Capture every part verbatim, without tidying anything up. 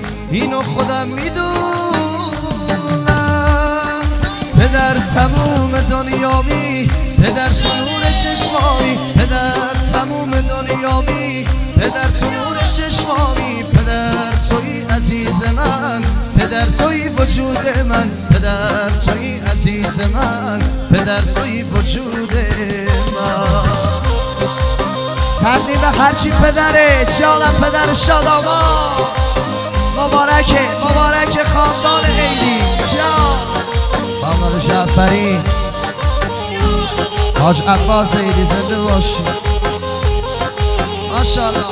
اینو خودم میدونم. پدر تموم دنیامی، پدر تو نور چشمامی، پدر تموم دنیامی، پدر تو نور چشمامی، پدر توی عزیز من، پدر توی وجود من، پدر توی عزیز من، پدر توی وجود من. تقدیم به هرچی پدره، جانم پدر شادابا. مبارکه مبارک خاندان عیدی جان خاندان جعفری، حاج عباس عیدی زنده باشی ماشاءالله.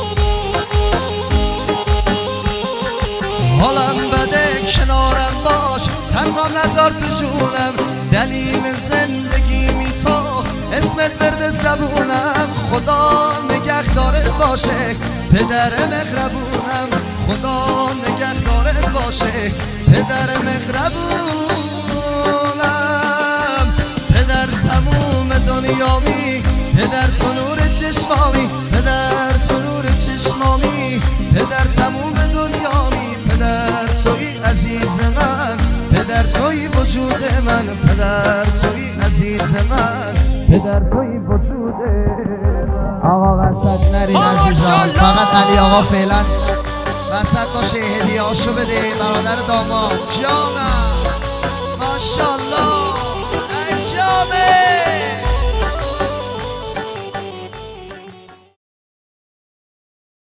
حالم بده کنارم باش، تنها نذار تو جونم، دلیل زندگی می تو اسمت ورد زبونم. خدا نگهدارت باشه پدر مهربونم، خدا نگهدارت باشه پدر مهربونم. پدر تموم دنیامی، پدر تو نور چشمامی، پدر تو نور چشمامی، پدر تموم دنیامی، پدر توی عزیز من، پدر توی وجود من، پدر توی عزیز من، پدر توی وجود من. آقا وسط نرین عزیزان، فقط علی آقا فعلا وسط باشه. هدیه هاشو بده برادر داماد.